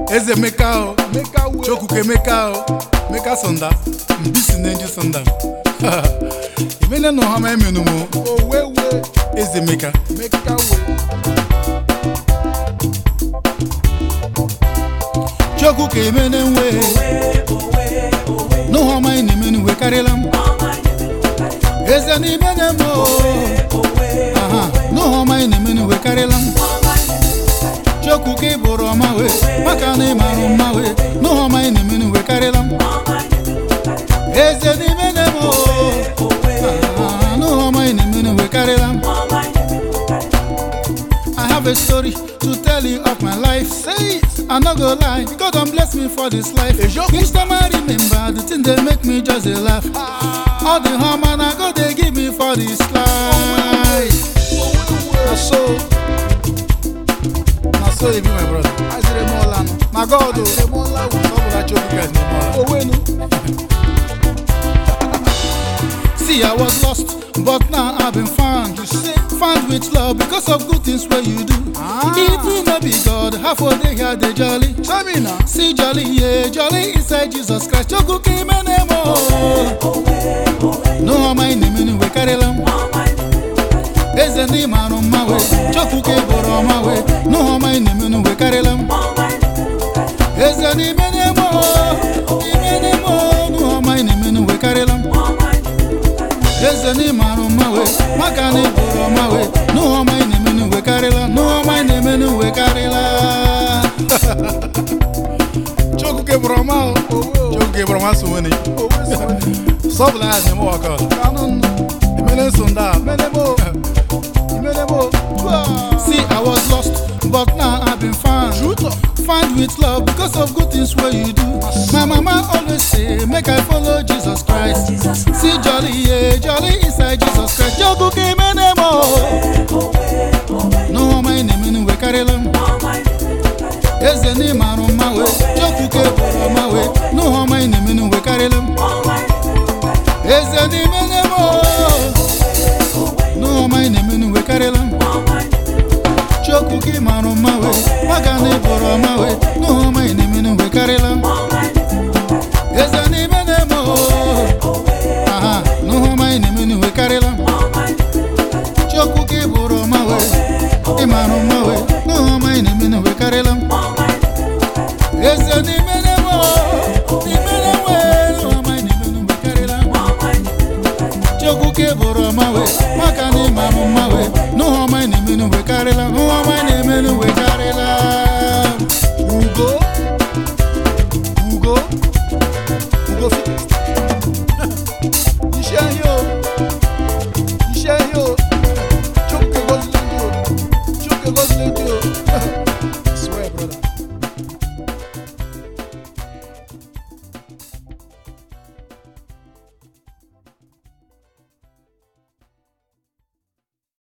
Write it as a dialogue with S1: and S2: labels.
S1: Eze Meka Chokuke Meka Meka Sonda Mbisi Nenji Sonda Imene no hama emenu mo Eze Meka Chokuke imene we No hama imene we karelam Eze ni imene mo No hama imene we karelam Chokuke boro mawe Makane maru mawe No hama imene we karelam Eze ni imene mo No hama imene we karelam I have a story to tell you of my life. Say it, I no go lie. God don't bless me for this life. Each time I remember the thing they make me just a laugh. All the harm and I go they give me for this life. So they be my brother. I say more land. My God, see, I was lost, but now I've been found. You see, found with love because of good things where you do. If you no be God, half of the year they jolly. See jolly, yeah, jolly inside Jesus Christ. Choku came and no my name in we karelam. There's a name on my way. Choku came on my way. No my name in we karelam. There's a name no my name in we karelam. There's a name on my way. Makane on my way. No my name in we karela. No my name in we karela. Chokuke broma. Chokuke broma suweni. Sobla ne mo akala. Kanon. Imene sonda. Menemo. See, I was lost, but now I've been found. Found with love because of good things where you do. My mama always say, make I follow Jesus Christ. See jolly, yeah, jolly inside Jesus Christ. Choku came and no my name in we karelam. There's a name on my way. Choku came on my way. No my name in we karelam. There's a name no my name in we karelam. Choku came on my way. Makane boro my way. No my name in we karelam. There's a name no my name in we karelam. Choku came on my way. Iman on my way. No my name in we karelam. There's a name no my name in we karelam. Choku came on my way. Makane man on my way. No my name in we karelam. No my name